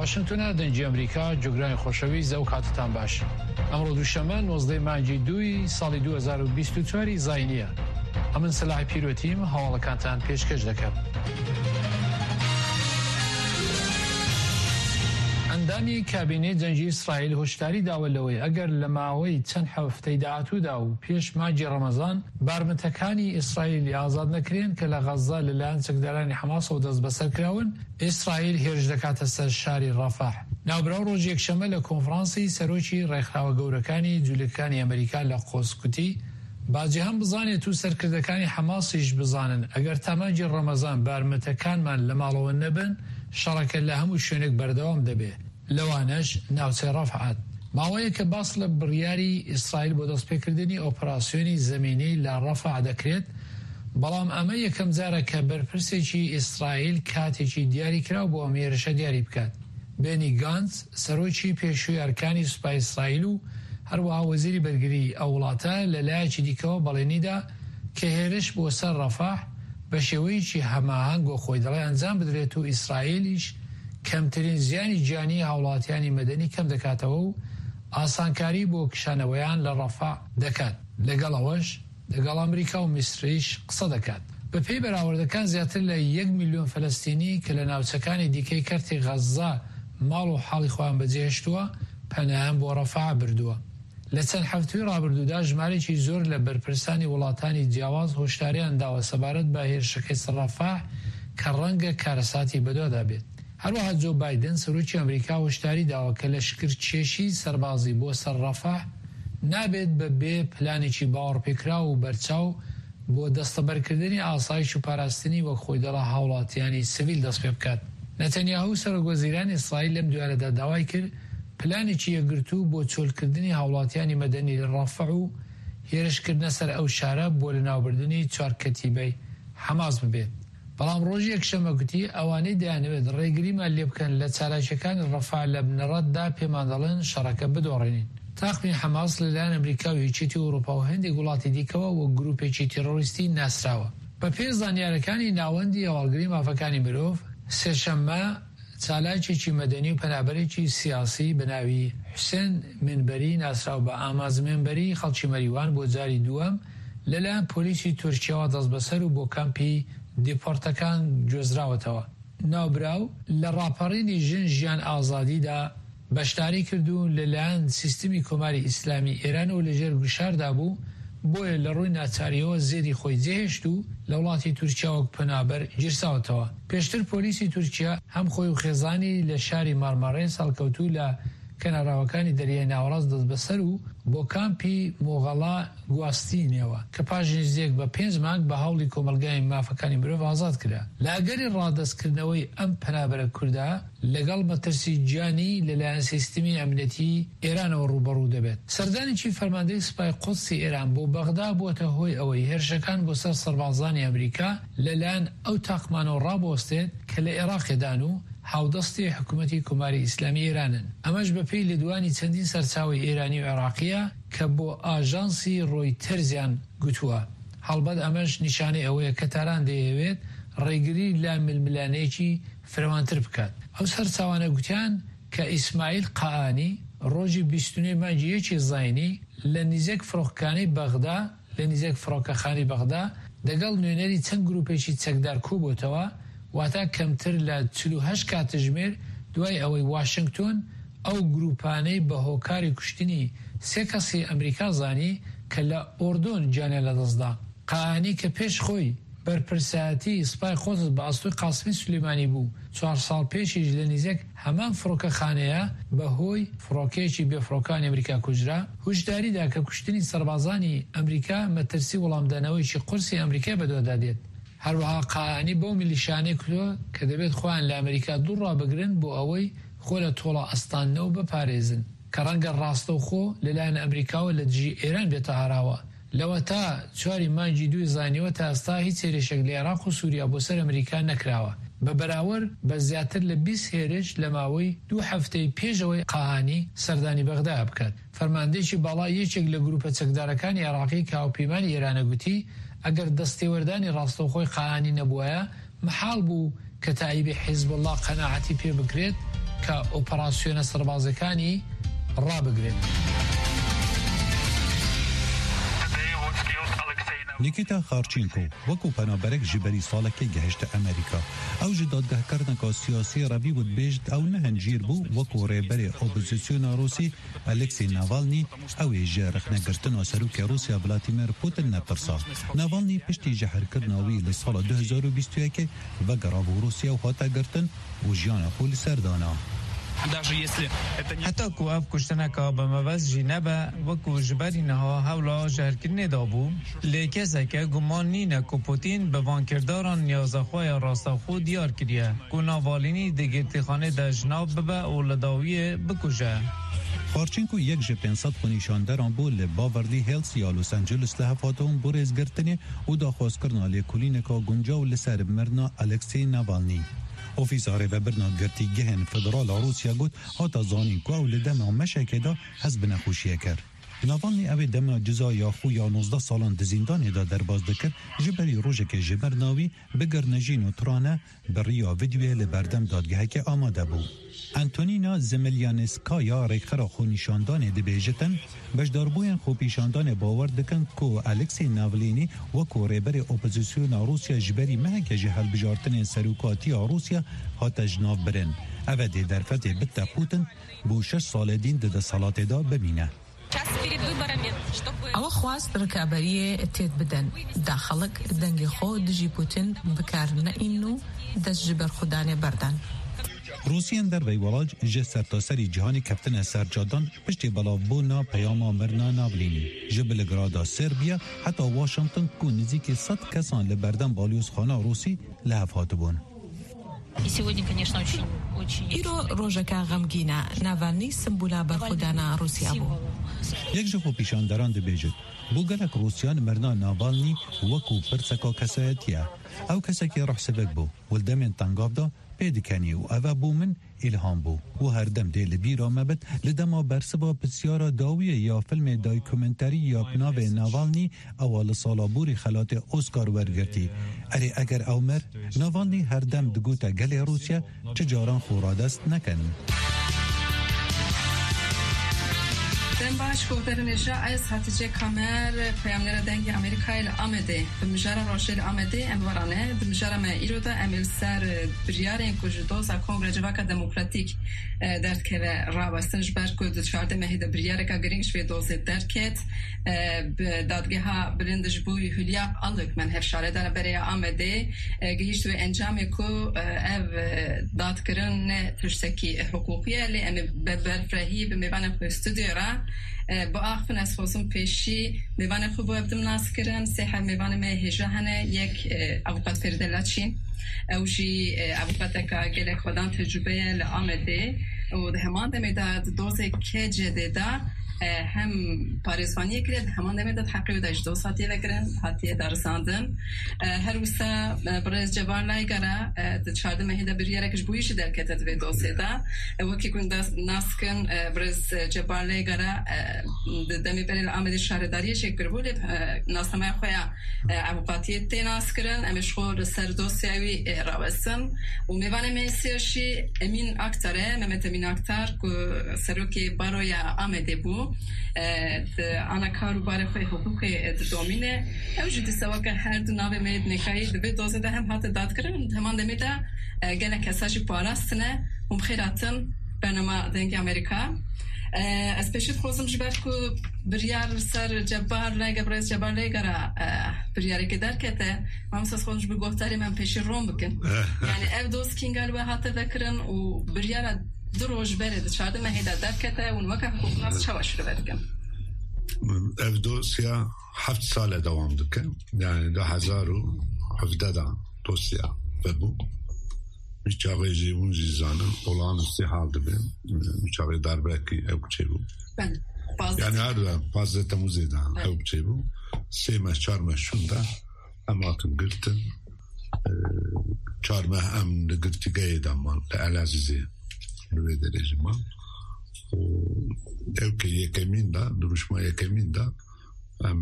واشنگتن دنجی امریکا جگران خوشوی زو کاتتان باش. امروز دوشنبه 19 مانجی دوی سال 2024 زاینیه. امن صلاح پیروتیم حواله کانتان پیشکش دکم. اندامی کابینه دنجی اسرائیل هشداری داولوی اگر لماوی چند هفته داعتو داو پیش ماجی رمضان بارمتکانی اسرائیل آزاد نکرین که لغزه للان سکدران حماس و دست بسر کراون اسرائیل هرج دکات سر شاری رفح. نوبراو روز یک شنبه لکنفرانسی سروچی ریخراو گورکانی جولیکانی امریکا لقوسکوتی بعضی هم بزانه تو سرکردکانی حماسیش بزانن اگر تماجی رمضان بارمتکان من لمالو نبن شرکت لهم شونک بردوام دبه لوانش ناوچه رفعت ماویه که باصل بریاری اسرائیل با دست پیکردنی اپراسیونی زمینی لرفع دکرد بلام اما یکم زاره که برپرسی چی اسرائیل کاتی چی دیاری کرا با امیرش دیاری بکد بینی گانز سروچی پیشوی ارکانی سپاه اسرائیلو هر وزیری برگری اولاتا للای چی دیکو بلینی دا که هرش با سر رفع بشوی چی هماهنگ و خویدلای انزام بدره تو اسرائیلیش کمترین زیانی جانی هاولاتیانی مدنی کم دکاته و آسانکاری بو کشانویان لرفع دکات لگل اوش لگل امریکا و مصریش قصه دکات به پی براوردکان زیادتر ل 1 میلیون فلسطینی که لناوچکانی دیکی کرتی غزه مال و حالی خوان بجهشتوه پناهم بو رفع بردوه لچن هفتوی رابردو دا جمعی چی زور لبرپرسانی ولاتانی جواز هشداریان دا و سبارت با هیرشکی رفع که رنگ کارساتی بدو دا بید. هر وقت جو بایدن سروچی امریکا هشداری دا و که لشکر چشی سربازی بو سر رفع نابید به پلانی چی باور پیکرا و برچاو بو دستبر کردنی آسایش و پاراستنی و خویدلا حولاتیانی سویل دست بکد. نتانیاهو سرگوزیران اسرائیل لم دواره دا داوای کرد پلانی چی گرتو بو چول کردنی حولاتیانی مدنی رفع و هیرش کردن سر او شاره بو لناوبردنی 4 کتیبه حماس ببید. بلام روزی یکشنبه گوتی اوانی دیانوید ریگری مالی بکن لچالاشکان رفع لبن رد دا پیماندلن شرکه بدورینین. تخمین حماس للان امریکا و هیچیتی اروپا و هندی گولاتی دیکوا و گروپ هیچی تروریستی نسراوه. با پیز زانیارکانی ناوندی اوالگری مافکانی مروف سرشنبه چالاکی چی مدنی و پنابری چی سیاسی بناوی حسین منبری نسراو با آماز منبری خلچی مریوان بو جاری دوام للان پولیسی ترکیه و دست بسر و بو کمپی دیپورتکان جزراوتوا نابراو لراپارینی جن جیان آزادی دا بشتاری کردو للان سیستمی کماری اسلامی ایران و لجر گشار دابو بوی لروی ناتاریو زیدی خوی زیشتو لولاتی ترکیه و پنابر جرساوتوا پیشتر پولیسی ترکیه هم خوی و خزانی لشاری مارمارین سالکوتو کناراوکانی دریای ناوراز دست بسر و بو کامپی موغلا گواستینیوه که پاژنیزیک با 5 مانگ به حولی کمالگای مافکانی مروف آزاد کرده. لگری رادست کردنوی ام پنابر کرده لگل مترسی جانی للان سیستمی امنیتی ایران و روبرو دبید. سردانی چی فرمانده سپای قدسی ایران بو بغداد بو تهوی اوی هرشکان بو سر سربازانی امریکا للان او تاقمانو رابوستید که لعراق دانو حودستی حکومتی کماری اسلامی ایرانن. اماش بپی لدوانی چندین سرچاوی ایرانی و عراقیه که بو آژانسی رویترزیان گوتوه. حالباد اماش نشانه اوه کتران دیوید ریگری لامل ملانه چی فروانتر بکد. او سرچاوانه گوتیان که اسماعیل قاانی روژی 29 مانجیه چی زاینی لنیزک فروخکانی بغداد لنیزک فروخکانی بغداد دقل نوینری چند گروپی چی چکدار کوبوتوا واتا کمتر ل 48 کاتژمر دوای اوی واشنگتن او گروپانه به هوکاری کشتنی 3 کسی امریکا زانی که ل اردن جانه لدزدا قانی که پیش خوی برپرساتی سپای خود با اصلی قاسمی سلیمانی بو 4 سال پیش جلنیزک همان فروک خانه به هوی فروکیچی به فروکان امریکا کجرا هشداری دا که کشتنی سربازانی امریکا مترسی ولامدانوی چی قرصی امریکا بدو دادید. هر وها قانی بو ملیشانه کلو که دبید خوان لامریکا دور را بگرن بو اوی خول طولا استان نو بپاريزن كرنگ راستو خو للان امریکا و لجی ایران بیتا هراوا لو تا چواری مانجی دوی زانیو تا استا هیچ سری شکل عراق و سوریا بو سر امریکا نکراوا ببراور بزیاتر لبیس هیرش لماوی 2 هفته پیشوی قاهانی سردانی بغداد بکد فرمانده چی بالا یکیک لگروپ چکدارکانی عراقی که او پیمان ایران گوتی اگر دستیوردانی راستوخوی قاهانی نبویا محال بو که تعیب حزب الله قناعتی پی بکرید کە ئۆپەراسیۆنە سەربازەکانی ڕابگرێت. نیکیتا خارچینکو وکو پنابرک جبری سالکی گهشت امریکا او جدادگاه کردنکا سیاسی روی بود بیجد او نهنجیر بو وکو ریبر اپوزیسیون روسی الکسی ناوالنی او جرخ نگرتن سروک روسیا ولادیمیر پوتین نپرسا. ناوالنی پشتی جهر کردناوی لسال 2021 و گرابو روسیا و حتا گرتن و جیان خول سردانا. حتی که اف کشتنکا به موز جینبه و که جبری نها حولا جهرکرنه دابو لیکسه که گمان نینه که پوتین به وانکرداران نیازخواه راستاخو دیار کریه که ناوالینی دگرتی خانه ده جناب ببه و لداویه بکشه. خارچینکو یک جه 500 خونیشاندران بو لباوردی هیلز یا لوس انجلس لحفاتون بورز گرتنه و داخواست کرنا لیکولینکا گنجاو لسر مرنا الکسی ناوالنی. اوفیسار و برنامه‌گرتی گهن فدرال روسیا گفت هاتا زانین کو اول دم مشکه دا حزب نخوشیه کرد. ناوالنی اوی دم جزای خو یا 19 سالان زندان دا درباز دکر جبری روزه که جبرناوی بگرنجین و ترانه بریا ویدیو لبردم دادگاه که آماده بود. انتونینا زملیانسکایا ریخرا خونیشاندان دبیجتن بجداربوین خوپیشاندان باور دکن کو الکسی ناولینی و کو ریبر اپوزیسیون روسیا جبری مهک جهل بجارتن سروکاتی روسیا هاتا جناب برن اوه در فتح بتا پوتن بو 6 سال دین ده صلات دا ببینه. او خواست رکابریه تید بدن داخلك دنگ خود جی پوتین بکارنه اینو دست جبر خودانه بردن. روسیان در ویولاج جسر تا سری جهانی کپتن سرجادان پشتی بلافبونا پیاما مرنا ناولینی جبلگرادا سربیا حتی واشنگتن کو نزدیک 100 کسان لبردن بالیوز خانه روسی لحف هاتبون. ایرو روژکا غمگینه ناوالنی سمبولا برخودانا روسیا بو. یک جفو پیشاندران دبیجد بو گلک روسیان مرنا ناوالنی وکو پرسکا کسایتیه او کسکی روح سبک بو ولدمین تنگاف دا پیدکنی و اوه بو من الهام بو و هر دم دیل بیرا مبت لدما برسبا بسیارا داویه یا فیلم دایکومنتری یا پناو ناوالنی اول سالا بوری خلات اوسکار ورگرتی اری اگر اومر ناوالنی هر دم دگوتا گل روسیا چجاران خورادست نکن. دم باش گفتن نجا از هاتیجه کامر پیامنر دنگ آمریکایی آمده به مجرد راشد آمده امروزانه به مجرد ما ایرودا امل سر بریارین کجدوز کنگره جواک دموکراتیک درد که راوستنش بر کد 14 مهد بریاره که گرینگش به دوز درکت دادگاه ها برندش بوی هولیا آلک من هفشاره داره برای آمده گهیشت و انجام کو او داد کردن تشتکی حقوقیه لی ام برفرهی به میوان استودیو را با آخفن از خصوص پیشی میوان خوب ابدم ناس کردن سه میوان ما هجا هنه یک اوقات فردلاتشین اوشی اوقات که گله خودان تجربه لآمده و ده همان دمیداد دوزه که جدیده هم پاریزوانی کرد همان دمیداد حقی و داشت 2 ساعتی لگرن حتی درساندن هر وستا برای جوان لایگره 14 مهده بریاره کش بویش در کتت و دوسته ده وکی کن ناس کن برای جوان لایگره دمی بری آمده شهرداری شکر بود ناس نمای خویا اوقاتی تی ناس کرن امش خور سر دوستیوی راوستن و میوانه میسیرشی امین اکتره ممت امین اکتر که سروکی باروی آمده بود آن کارو برای خود حقوق دومینه اوجدی سوا که هر دو ناو مید نکایی دوی دوزه ده هم حتی داد کردن همان دمیده گله کساجی پاراستنه هم خیراتن برنامه دنگ امریکا از پیشت خوزم جبرد که بریار سر جبار لیگه برای جبار لیگه را بریاری که در کته من ساز خودش بگوهتاری من پیشی روم بکن یعنی او دوست کینگل و حتی بکرن و بریار دروج برد 14 مهده در کته اون وقت حقوق ناس چواش رو بدکن او دوسیا 7 سال دوام دکن یعنی 2017 دوسیا ببو میچاقی جیبون جیزانه اولان استحال دبیم میچاقی دربکی او چه بو یعنی هر دو 15 تموزی دان او چه بو 3 ماه 4 ماه شونده اما کم گرتن 4 ماه ام نگرتی گاید اما لعلازیزی روی درجه ما او که یکمین دا دروش ما یکمین دا